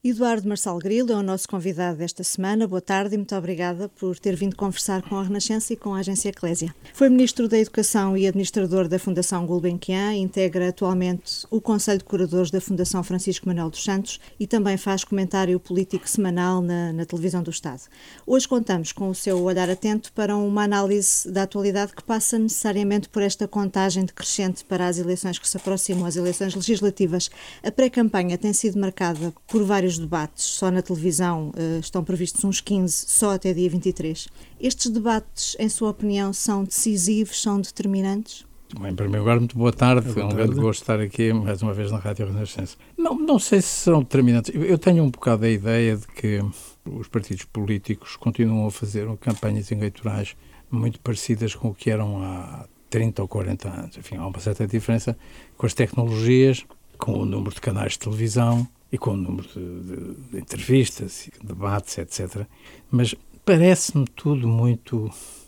Eduardo Marçal Grilo é o nosso convidado desta semana. Boa tarde e muito obrigada por ter vindo conversar com a Renascença e com a Agência Eclésia. Foi Ministro da Educação e administrador da Fundação Gulbenkian, integra atualmente o Conselho de Curadores da Fundação Francisco Manuel dos Santos e também faz comentário político semanal na televisão do Estado. Hoje contamos com o seu olhar atento para uma análise da atualidade que passa necessariamente por esta contagem decrescente para as eleições que se aproximam, as eleições legislativas. A pré-campanha tem sido marcada por vários debates, só na televisão estão previstos uns 15, só até dia 23. Estes debates, em sua opinião, são decisivos, são determinantes? Bem, em primeiro lugar, muito boa tarde. É um grande gosto estar aqui mais uma vez na Rádio Renascença. Não sei se serão determinantes. Eu tenho um bocado a ideia de que os partidos políticos continuam a fazer campanhas eleitorais muito parecidas com o que eram há 30 ou 40 anos. Enfim, há uma certa diferença com as tecnologias, com o número de canais de televisão e com o número de entrevistas, debates, etc. Mas parece-me tudo muito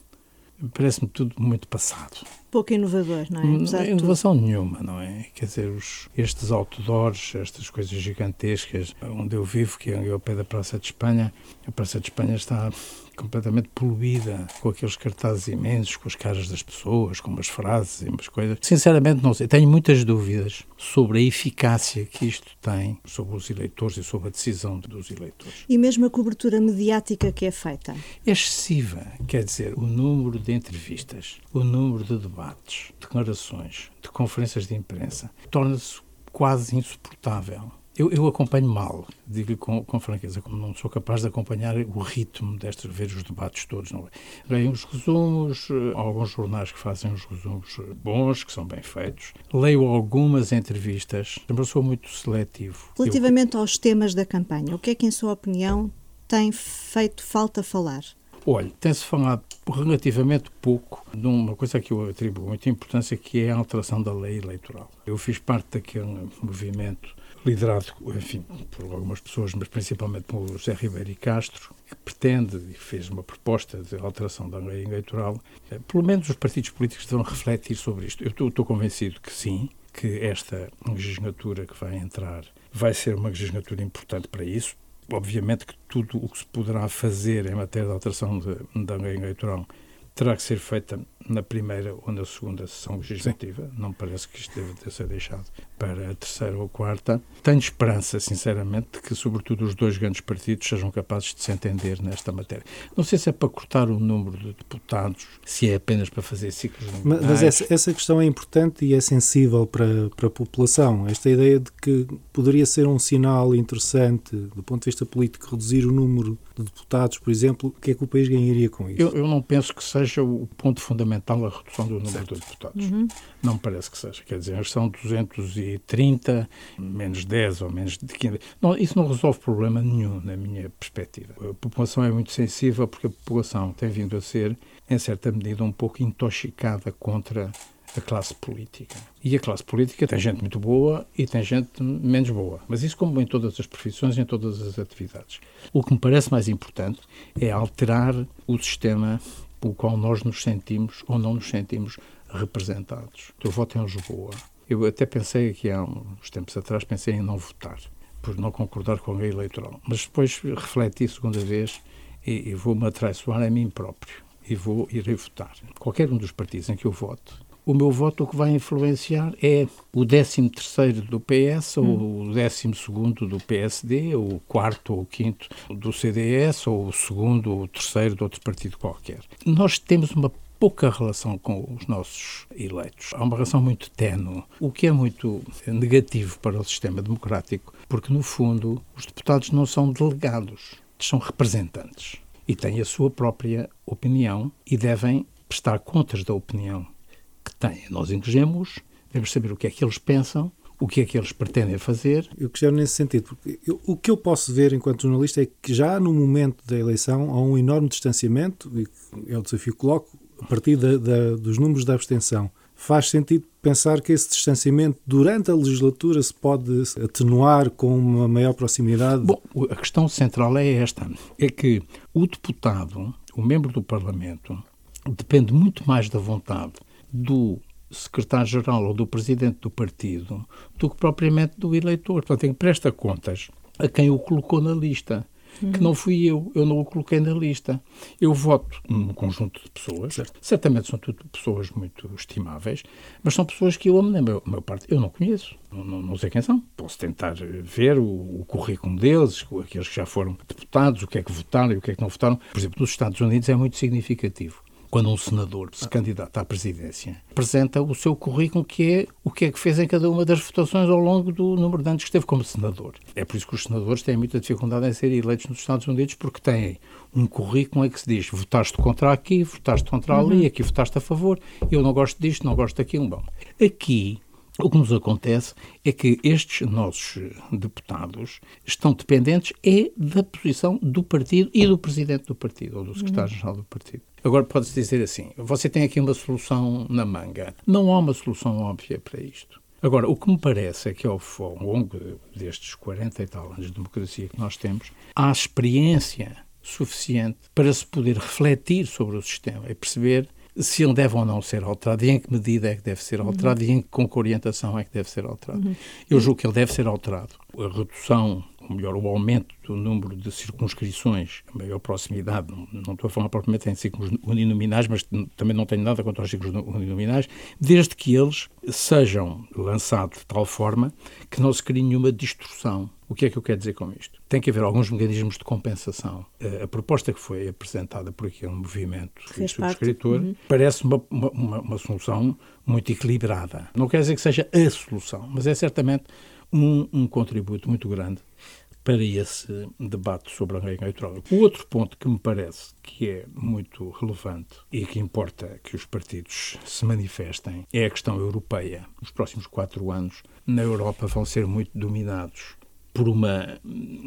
passado. Pouco inovador, não é? Não é inovação nenhuma, não é? Quer dizer, estes outdoors, estas coisas gigantescas, onde eu vivo, que é ao pé da Praça de Espanha, a Praça de Espanha está completamente poluída, com aqueles cartazes imensos, com as caras das pessoas, com umas frases e umas coisas. Sinceramente, não sei. Tenho muitas dúvidas sobre a eficácia que isto tem sobre os eleitores e sobre a decisão dos eleitores. E mesmo a cobertura mediática que é feita? É excessiva. Quer dizer, o número de entrevistas, o número de debates, declarações, de conferências de imprensa, torna-se quase insuportável. Eu acompanho mal, digo-lhe com franqueza, como não sou capaz de acompanhar o ritmo ver os debates todos. Não é? Leio os resumos, alguns jornais que fazem os resumos bons, que são bem feitos. Leio algumas entrevistas, mas sou muito seletivo. Relativamente aos temas da campanha, o que é que, em sua opinião, tem feito falta falar? Olha, tem-se falado relativamente pouco de uma coisa que eu atribuo muita importância, que é a alteração da lei eleitoral. Eu fiz parte daquele movimento liderado, enfim, por algumas pessoas, mas principalmente por José Ribeiro e Castro, que pretende e fez uma proposta de alteração da lei eleitoral. Pelo menos os partidos políticos deverão refletir sobre isto. Eu estou convencido que sim, que esta legislatura que vai entrar vai ser uma legislatura importante para isso. Obviamente que tudo o que se poderá fazer em matéria de alteração da lei eleitoral terá que ser feita na primeira ou na segunda sessão legislativa. Não me parece que isto deve ser deixado para a terceira ou quarta. Tenho esperança, sinceramente, de que, sobretudo, os dois grandes partidos sejam capazes de se entender nesta matéria. Não sei se é para cortar o número de deputados, se é apenas para fazer ciclos nominais. Mas essa questão é importante e é sensível para a população. Esta ideia de que poderia ser um sinal interessante, do ponto de vista político, reduzir o número de deputados, por exemplo, o que é que o país ganharia com isso? Eu não penso que seja o ponto fundamental a redução do número de deputados. Não me parece que seja. Quer dizer, são 230, menos 10 ou menos de 15. Não, isso não resolve problema nenhum, na minha perspectiva. A população é muito sensível porque a população tem vindo a ser, em certa medida, um pouco intoxicada contra a classe política. E a classe política tem gente muito boa e tem gente menos boa. Mas isso como em todas as profissões e em todas as atividades. O que me parece mais importante é alterar o sistema pelo qual nós nos sentimos ou não nos sentimos representados. Eu voto em Lisboa. Eu até pensei aqui há uns tempos atrás, pensei em não votar, por não concordar com a lei eleitoral. Mas depois refleti segunda vez e vou-me atraiçoar a mim próprio e irei votar. Qualquer um dos partidos em que eu voto, o meu voto o que vai influenciar é o 13º do PS, ou o 12º do PSD, ou o 4º ou o 5º do CDS, ou o 2º ou o 3º de outro partido qualquer. Nós temos uma pouca relação com os nossos eleitos. Há uma relação muito ténue, o que é muito negativo para o sistema democrático, porque, no fundo, os deputados não são delegados, são representantes e têm a sua própria opinião e devem prestar contas da opinião que têm. Nós elegemos, devemos saber o que é que eles pensam, o que é que eles pretendem fazer. Eu questiono nesse sentido, porque o que eu posso ver enquanto jornalista é que já no momento da eleição há um enorme distanciamento, e é o desafio que coloco, a partir dos números da abstenção. Faz sentido pensar que esse distanciamento durante a legislatura se pode atenuar com uma maior proximidade? Bom, a questão central é esta, é que o deputado, o membro do Parlamento, depende muito mais da vontade do secretário-geral ou do presidente do partido do que propriamente do eleitor. Portanto, ele presta contas a quem o colocou na lista. Que não fui eu não o coloquei na lista. Eu voto num conjunto de pessoas, certamente são tudo pessoas muito estimáveis, mas são pessoas que eu amo, na maior parte, eu não conheço, não sei quem são. Posso tentar ver o currículo deles, aqueles que já foram deputados, o que é que votaram e o que é que não votaram. Por exemplo, nos Estados Unidos é muito significativo. Quando um senador se candidata à presidência, apresenta o seu currículo, que é o que é que fez em cada uma das votações ao longo do número de anos que esteve como senador. É por isso que os senadores têm muita dificuldade em ser eleitos nos Estados Unidos, porque têm um currículo em que se diz: votaste contra aqui, votaste contra ali, aqui votaste a favor, eu não gosto disto, não gosto daquilo. Bom, aqui o que nos acontece é que estes nossos deputados estão dependentes da posição do partido e do presidente do partido, ou do secretário-geral do partido. Agora pode-se dizer assim: você tem aqui uma solução na manga. Não há uma solução óbvia para isto. Agora, o que me parece é que ao longo destes 40 e tal anos de democracia que nós temos, há experiência suficiente para se poder refletir sobre o sistema e perceber se ele deve ou não ser alterado, e em que medida é que deve ser alterado, e com que orientação é que deve ser alterado. Eu julgo que ele deve ser alterado. A redução, ou melhor, o aumento do número de circunscrições, a maior proximidade, não estou a falar propriamente em círculos uninominais, mas também não tenho nada contra os círculos uninominais, desde que eles sejam lançados de tal forma que não se crie nenhuma distorção. O que é que eu quero dizer com isto? Tem que haver alguns mecanismos de compensação. A proposta que foi apresentada por aquele movimento subscritor parece uma solução muito equilibrada. Não quer dizer que seja a solução, mas é certamente um contributo muito grande para esse debate sobre a lei eleitoral. O outro ponto que me parece que é muito relevante e que importa que os partidos se manifestem é a questão europeia. Nos próximos 4 anos, na Europa, vão ser muito dominados por uma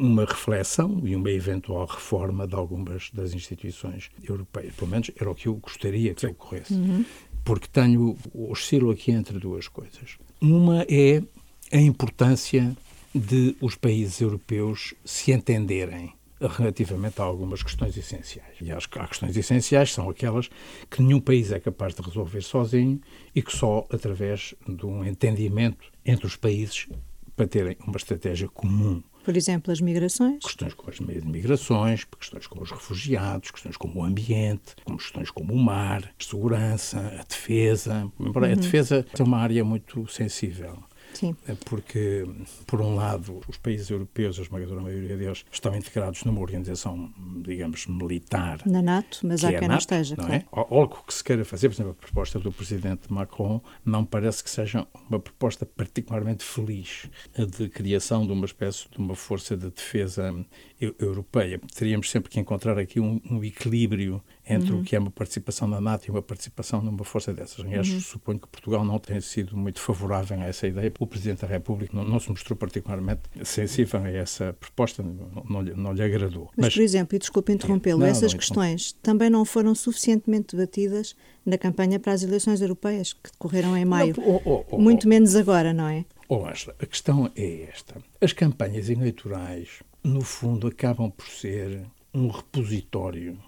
reflexão e uma eventual reforma de algumas das instituições europeias. Pelo menos era o que eu gostaria que ocorresse. Porque oscilo aqui entre duas coisas. Uma é a importância de os países europeus se entenderem relativamente a algumas questões essenciais. E as questões essenciais são aquelas que nenhum país é capaz de resolver sozinho e que só através de um entendimento entre os países para terem uma estratégia comum. Por exemplo, as migrações? Questões como as migrações, questões como os refugiados, questões como o ambiente, questões como o mar, a segurança, a defesa. Embora a defesa é uma área muito sensível. Sim. Porque, por um lado, os países europeus, a esmagadora maioria deles, estão integrados numa organização, digamos, militar. Na NATO, mas há quem não esteja, não claro. É? Algo que se queira fazer, por exemplo, a proposta do presidente Macron não parece que seja uma proposta particularmente feliz de criação de uma espécie de uma força de defesa europeia. Teríamos sempre que encontrar aqui um equilíbrio entre o que é uma participação na NATO e uma participação numa força dessas. Aliás, suponho que Portugal não tenha sido muito favorável a essa ideia. O Presidente da República não se mostrou particularmente sensível a essa proposta, não lhe agradou. Mas, por exemplo, e desculpe interrompê-lo, essas questões também não foram suficientemente debatidas na campanha para as eleições europeias, que decorreram em maio. Muito menos agora, não é? Ângela, a questão é esta. As campanhas eleitorais, no fundo, acabam por ser um repositório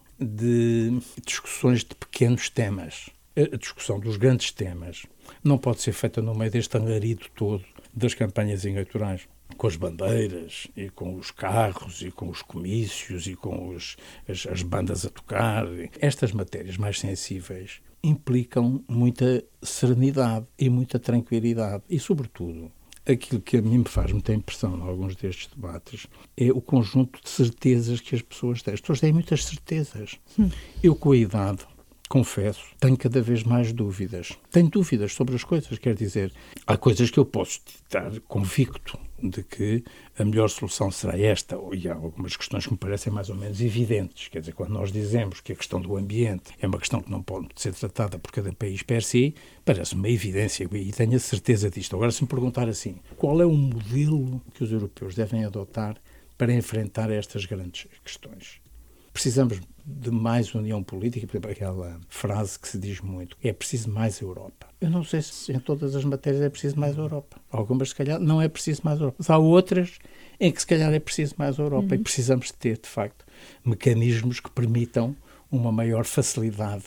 de discussões de pequenos temas. A discussão dos grandes temas não pode ser feita no meio deste alarido todo das campanhas eleitorais, com as bandeiras e com os carros e com os comícios e com as bandas a tocar. Estas matérias mais sensíveis implicam muita serenidade e muita tranquilidade e, sobretudo, aquilo que a mim me faz muita impressão em alguns destes debates é o conjunto de certezas que as pessoas têm. As pessoas têm muitas certezas. Eu, com a idade, confesso, tenho cada vez mais dúvidas. Tenho dúvidas sobre as coisas, quer dizer, há coisas que eu posso estar convicto de que a melhor solução será esta, e há algumas questões que me parecem mais ou menos evidentes. Quer dizer, quando nós dizemos que a questão do ambiente é uma questão que não pode ser tratada por cada país per si, parece uma evidência, e tenho a certeza disto. Agora, se me perguntar assim, qual é o modelo que os europeus devem adotar para enfrentar estas grandes questões? Precisamos de mais união política, por exemplo, aquela frase que se diz muito, é preciso mais Europa. Eu não sei se em todas as matérias é preciso mais Europa. Algumas, se calhar, não é preciso mais Europa. Mas há outras em que, se calhar, é preciso mais Europa. E precisamos ter, de facto, mecanismos que permitam uma maior facilidade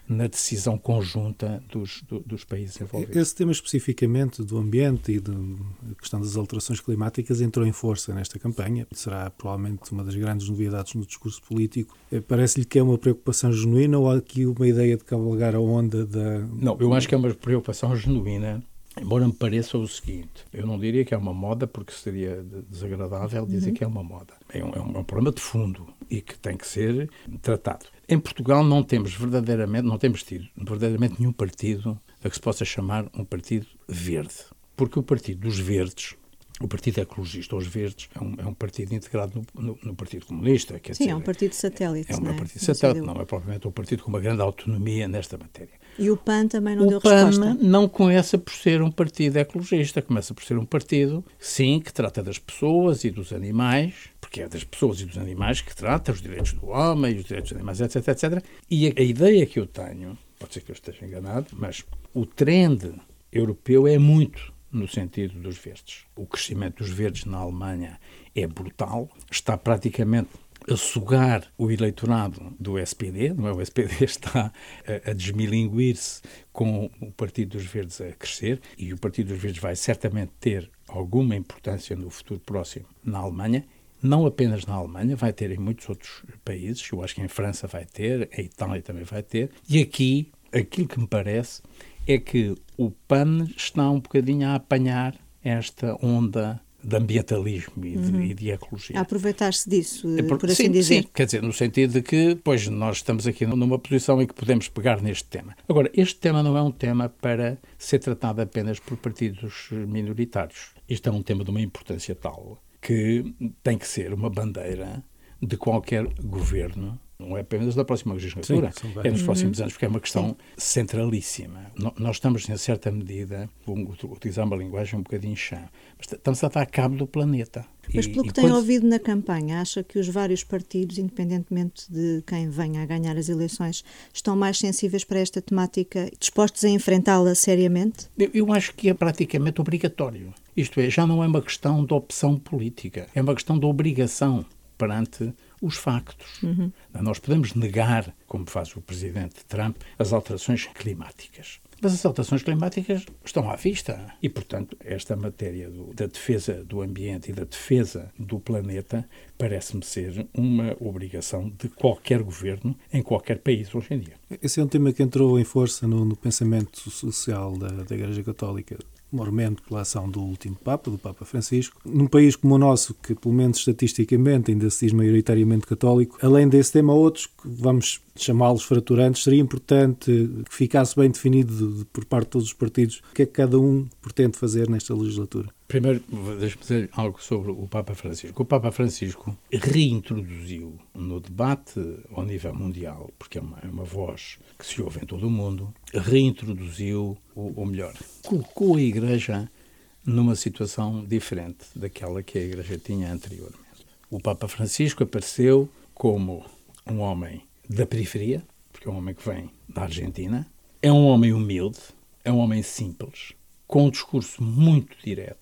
na decisão conjunta dos países envolvidos. Esse tema especificamente do ambiente e da questão das alterações climáticas entrou em força nesta campanha. Será provavelmente uma das grandes novidades no discurso político. Parece-lhe que é uma preocupação genuína ou há aqui uma ideia de cavalgar a onda da... Não, eu acho que é uma preocupação genuína, embora me pareça o seguinte, eu não diria que é uma moda porque seria desagradável dizer que é uma moda. É um problema de fundo e que tem que ser tratado. Em Portugal não temos tido verdadeiramente nenhum partido a que se possa chamar um partido verde. Porque o partido dos verdes, o Partido Ecologista, os Verdes, é um partido integrado no Partido Comunista. Quer dizer, é um partido satélite. É um partido satélite, não é propriamente um partido com uma grande autonomia nesta matéria. E o PAN também não deu resposta? O PAN não começa por ser um partido ecologista, começa por ser um partido, sim, que trata das pessoas e dos animais, porque é das pessoas e dos animais que trata, os direitos do homem, os direitos dos animais, etc, etc. E a ideia que eu tenho, pode ser que eu esteja enganado, mas o trend europeu é muito no sentido dos verdes. O crescimento dos verdes na Alemanha é brutal, está praticamente a sugar o eleitorado do SPD, não é? O SPD está a desmilinguir-se com o Partido dos Verdes a crescer e o Partido dos Verdes vai certamente ter alguma importância no futuro próximo na Alemanha, não apenas na Alemanha, vai ter em muitos outros países, eu acho que em França vai ter, a Itália também vai ter, e aqui, aquilo que me parece é que o PAN está um bocadinho a apanhar esta onda de ambientalismo e de ecologia. A aproveitar-se disso, por assim dizer. Sim, quer dizer, no sentido de que, pois, nós estamos aqui numa posição em que podemos pegar neste tema. Agora, este tema não é um tema para ser tratado apenas por partidos minoritários. Isto é um tema de uma importância tal que tem que ser uma bandeira de qualquer governo, não é apenas da próxima legislatura, é nos próximos anos, porque é uma questão centralíssima. Nós estamos, em certa medida, vou utilizar uma linguagem um bocadinho chã, mas estamos a dar cabo do planeta. Mas pelo que tem ouvido na campanha, acha que os vários partidos, independentemente de quem venha a ganhar as eleições, estão mais sensíveis para esta temática, dispostos a enfrentá-la seriamente? Eu acho que é praticamente obrigatório. Isto é, já não é uma questão de opção política, é uma questão de obrigação perante os factos. Nós podemos negar, como faz o presidente Trump, as alterações climáticas. Mas as alterações climáticas estão à vista e, portanto, esta matéria da defesa do ambiente e da defesa do planeta parece-me ser uma obrigação de qualquer governo em qualquer país hoje em dia. Esse é um tema que entrou em força no pensamento social da Igreja Católica, mormente pela ação do último Papa, do Papa Francisco. Num país como o nosso, que pelo menos estatisticamente ainda se diz maioritariamente católico, além desse tema, outros que vamos chamá-los fraturantes, seria importante que ficasse bem definido por parte de todos os partidos o que é que cada um pretende fazer nesta legislatura. Primeiro, deixe-me dizer algo sobre o Papa Francisco. O Papa Francisco reintroduziu no debate ao nível mundial, porque é uma voz que se ouve em todo o mundo, reintroduziu, ou melhor, colocou a Igreja numa situação diferente daquela que a Igreja tinha anteriormente. O Papa Francisco apareceu como um homem da periferia, porque é um homem que vem da Argentina, é um homem humilde, é um homem simples, com um discurso muito direto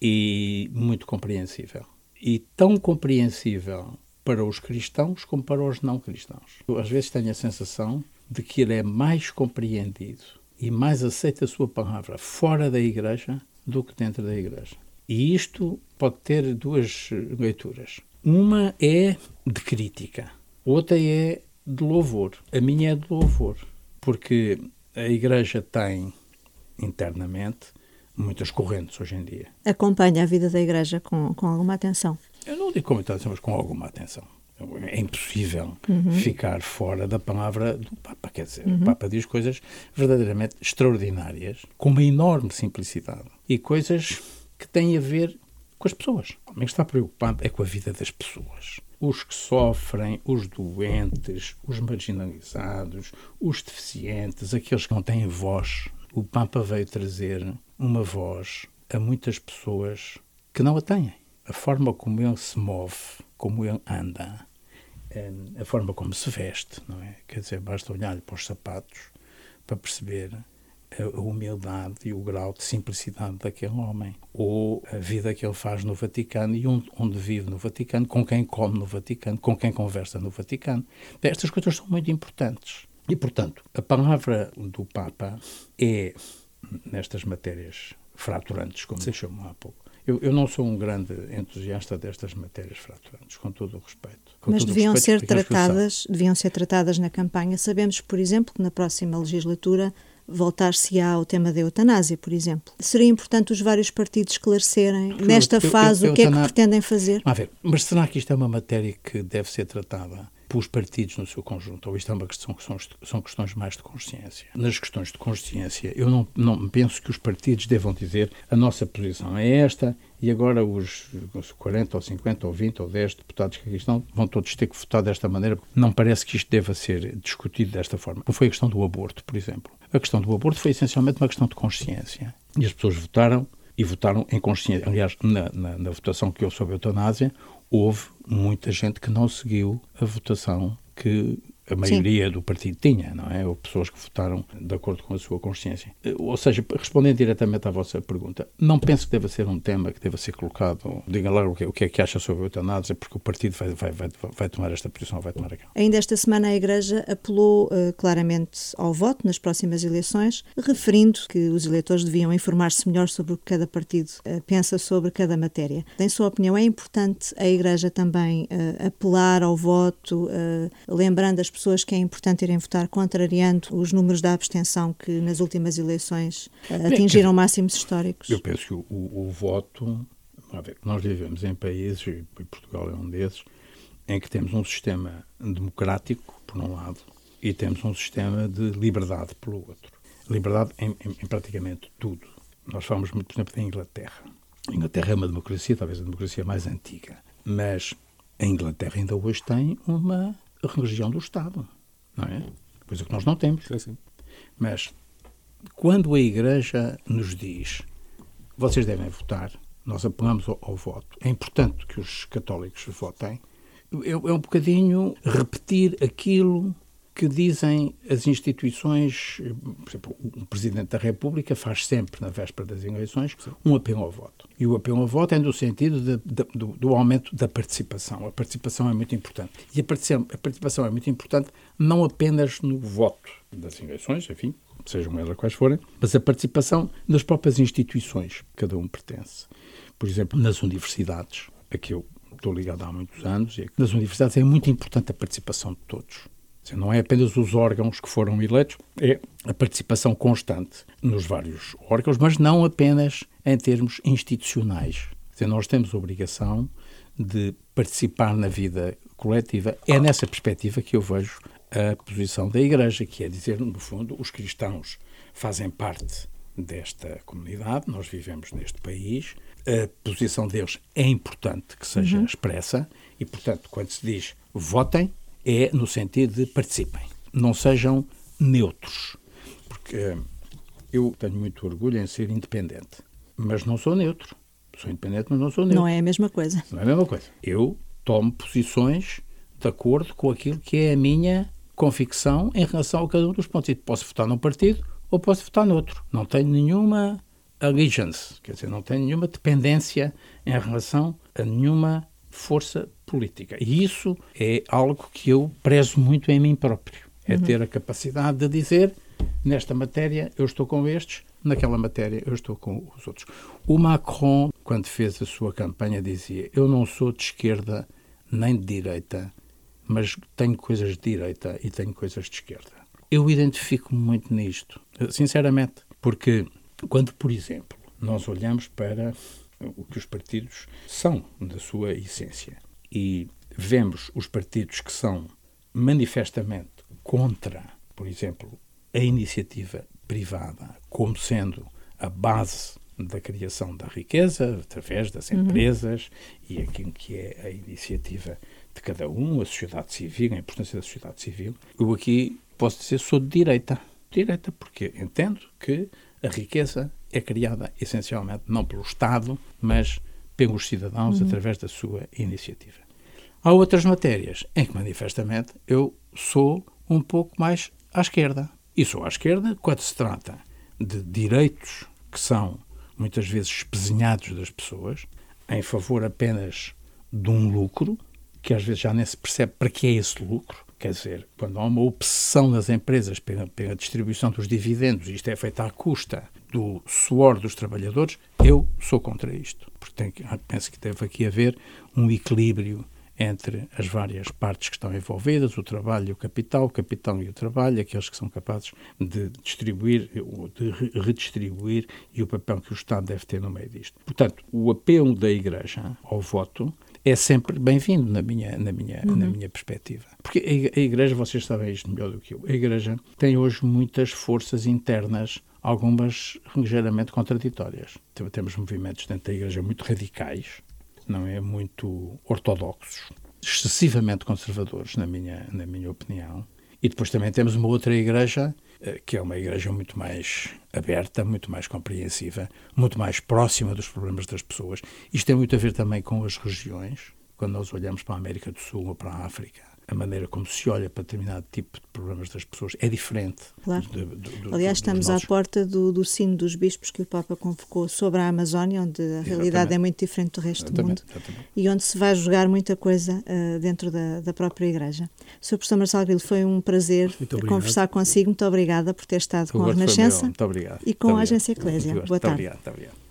e muito compreensível. E tão compreensível para os cristãos como para os não cristãos. Eu, às vezes, tenho a sensação de que ele é mais compreendido e mais aceita a sua palavra fora da Igreja do que dentro da Igreja. E isto pode ter duas leituras. Uma é de crítica, outra é de louvor. A minha é de louvor, porque a Igreja tem internamente muitas correntes hoje em dia. Acompanha a vida da Igreja com alguma atenção? Eu não digo com muita atenção, mas com alguma atenção. É impossível ficar fora da palavra do Papa. Quer dizer, o Papa diz coisas verdadeiramente extraordinárias, com uma enorme simplicidade. E coisas que têm a ver com as pessoas. O homem que está preocupado é com a vida das pessoas. Os que sofrem, os doentes, os marginalizados, os deficientes, aqueles que não têm voz. O Papa veio trazer uma voz a muitas pessoas que não a têm. A forma como ele se move, como ele anda, a forma como se veste, não é? Quer dizer, basta olhar para os sapatos para perceber a humildade e o grau de simplicidade daquele homem. Ou a vida que ele faz no Vaticano e onde vive no Vaticano, com quem come no Vaticano, com quem conversa no Vaticano. Estas coisas são muito importantes. E, portanto, a palavra do Papa é, nestas matérias fraturantes, como me chamou há pouco. Eu não sou um grande entusiasta destas matérias fraturantes, com todo o respeito. Mas deviam ser tratadas na campanha. Sabemos, por exemplo, que na próxima legislatura voltar-se-á ao tema da eutanásia, por exemplo. Seria importante os vários partidos esclarecerem, nesta fase, o que é que pretendem fazer? Mas será que isto é uma matéria que deve ser tratada pelos partidos no seu conjunto, ou isto é uma questão que são questões mais de consciência? Nas questões de consciência, eu não penso que os partidos devam dizer a nossa posição é esta e agora os 40 ou 50 ou 20 ou 10 deputados que aqui estão vão todos ter que votar desta maneira. Não parece que isto deva ser discutido desta forma. Como foi a questão do aborto, por exemplo. A questão do aborto foi essencialmente uma questão de consciência. E as pessoas votaram em consciência. Aliás, na votação que houve sobre a eutanásia, houve muita gente que não seguiu a votação que a maioria do partido tinha, não é? Ou pessoas que votaram de acordo com a sua consciência. Ou seja, respondendo diretamente à vossa pergunta, não penso que deva ser um tema que deva ser colocado, diga lá o que é que acha sobre a eutanásia, porque o partido vai tomar esta posição, vai tomar aquela. Ainda esta semana a Igreja apelou claramente ao voto nas próximas eleições, referindo que os eleitores deviam informar-se melhor sobre o que cada partido pensa sobre cada matéria. Em sua opinião, é importante a Igreja também apelar ao voto, lembrando as pessoas que é importante irem votar, contrariando os números da abstenção que nas últimas eleições atingiram máximos históricos? Eu penso que o voto... Nós vivemos em países, e Portugal é um desses, em que temos um sistema democrático, por um lado, e temos um sistema de liberdade, pelo outro. Liberdade em praticamente tudo. Nós falamos muito, por exemplo, da Inglaterra. A Inglaterra é uma democracia, talvez a democracia mais antiga, mas a Inglaterra ainda hoje tem uma religião do Estado, não é? Coisa que nós não temos. Sim. Mas quando a Igreja nos diz vocês devem votar, nós apelamos ao voto. É importante que os católicos votem. É um bocadinho repetir aquilo que dizem as instituições. Por exemplo, o Presidente da República faz sempre, na véspera das eleições, um apelo ao voto. E o apelo ao voto é no sentido do aumento da participação. A participação é muito importante. E a participação é muito importante não apenas no voto das eleições, enfim, sejam elas quais forem, mas a participação nas próprias instituições que cada um pertence. Por exemplo, nas universidades, a que eu estou ligado há muitos anos, e nas universidades é muito importante a participação de todos. Não é apenas os órgãos que foram eleitos, é a participação constante nos vários órgãos, mas não apenas em termos institucionais. Nós temos a obrigação de participar na vida coletiva. É nessa perspectiva que eu vejo a posição da Igreja, que é dizer, no fundo, os cristãos fazem parte desta comunidade, nós vivemos neste país, a posição deles é importante que seja expressa e, portanto, quando se diz votem, é no sentido de participem, não sejam neutros, porque eu tenho muito orgulho em ser independente, mas não sou neutro. Sou independente, mas não sou neutro. Não é a mesma coisa. Não é a mesma coisa. Eu tomo posições de acordo com aquilo que é a minha convicção em relação a cada um dos pontos. E posso votar num partido ou posso votar noutro. Não tenho nenhuma allegiance, quer dizer, não tenho nenhuma dependência em relação a nenhuma força política. E isso é algo que eu prezo muito em mim próprio. É ter a capacidade de dizer, nesta matéria eu estou com estes, naquela matéria eu estou com os outros. O Macron, quando fez a sua campanha, dizia, eu não sou de esquerda nem de direita, mas tenho coisas de direita e tenho coisas de esquerda. Eu identifico-me muito nisto, sinceramente, porque quando, por exemplo, nós olhamos para o que os partidos são da sua essência e vemos os partidos que são manifestamente contra, por exemplo, a iniciativa privada como sendo a base da criação da riqueza através das empresas e aquilo que é a iniciativa de cada um, a sociedade civil, a importância da sociedade civil. Eu aqui posso dizer sou de direita. Direita porque entendo que a riqueza é criada essencialmente não pelo Estado, mas pelos cidadãos através da sua iniciativa. Há outras matérias em que, manifestamente, eu sou um pouco mais à esquerda. E sou à esquerda quando se trata de direitos que são muitas vezes espezinhados das pessoas em favor apenas de um lucro, que às vezes já nem se percebe para que é esse lucro, Quer dizer, quando há uma obsessão nas empresas pela distribuição dos dividendos, isto é feito à custa do suor dos trabalhadores, eu sou contra isto. Porque penso que deve aqui haver um equilíbrio entre as várias partes que estão envolvidas, o trabalho e o capital e o trabalho, aqueles que são capazes de distribuir, de redistribuir, e o papel que o Estado deve ter no meio disto. Portanto, o apelo da Igreja ao voto é sempre bem-vindo na minha perspectiva. Porque a Igreja, vocês sabem isto melhor do que eu, a Igreja tem hoje muitas forças internas, algumas ligeiramente contraditórias. Temos movimentos dentro da Igreja muito radicais, não é, muito ortodoxos, excessivamente conservadores, na minha opinião. E depois também temos uma outra Igreja, que é uma Igreja muito mais aberta, muito mais compreensiva, muito mais próxima dos problemas das pessoas. Isto tem muito a ver também com as regiões. Quando nós olhamos para a América do Sul ou para a África, a maneira como se olha para determinado tipo de problemas das pessoas é diferente. Claro. Aliás, estamos à porta do sino dos bispos que o Papa convocou sobre a Amazónia, onde a realidade é muito diferente do resto do mundo. Exatamente. E onde se vai jogar muita coisa dentro da própria Igreja. Sr. Professor Marcelo Grilo, foi um prazer conversar consigo. Muito obrigada por ter estado com a Renascença muito obrigado. E com a Agência Eclésia. Boa tarde. Muito obrigado.